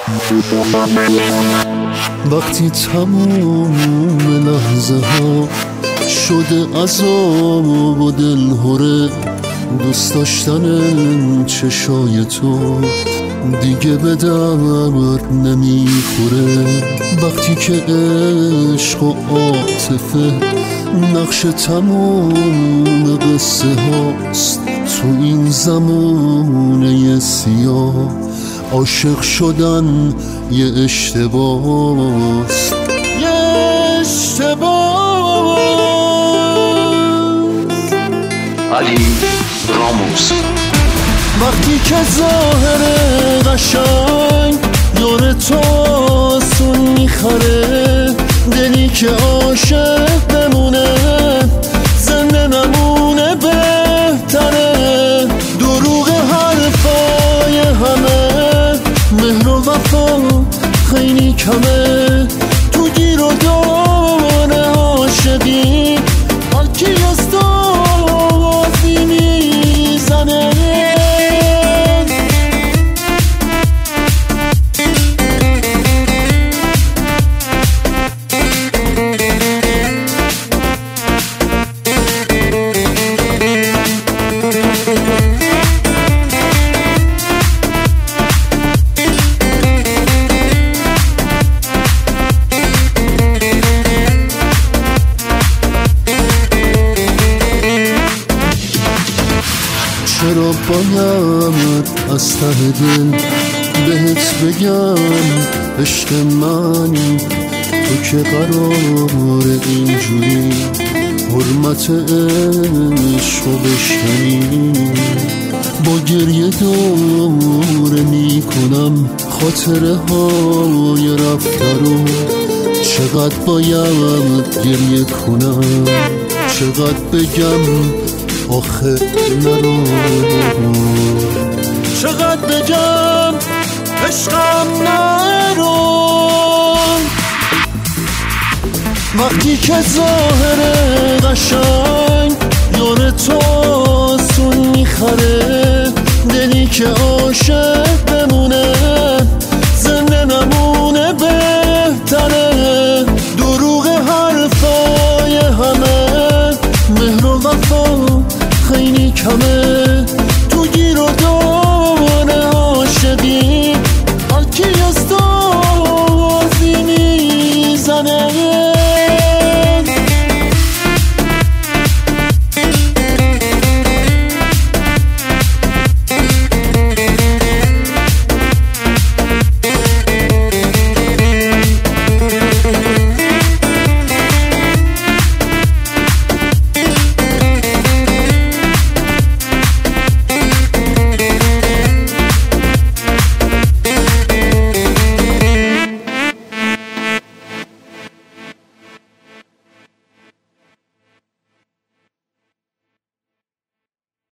وقتی تموم لحظه ها شده عذاب و دلهره، دوست داشتن چشای تو دیگه به درد نمیخوره. وقتی که عشق و عاطفه نقش تموم قصه هاست، تو این زمانه سیاه عاشق شدن یه اشتباهست، یه اشتباه. علی راموس. وقتی که ظاهر قشنگ دور تو آسون میخره، دلی که عاشق بمونه زنده نمونه بهتره. دروغ حرفای همه، مهر و وفا خیلی کمه، تو گیر و دار عاشقی حاکی از دازی میزنه. چرا باید از ته دل بهت بگم عشق من، تو که قرار اینجوری حرمت عشق رو بشکنی. با گریه دوره میکنم خاطره های رفته رو، چقدر باید گریه کنم، چقدر بگم آخه نرو، چقدر بگم عشقم نرو. وقتی که ظاهر قشنگ یار تو آسون میخره، دلی که عاشق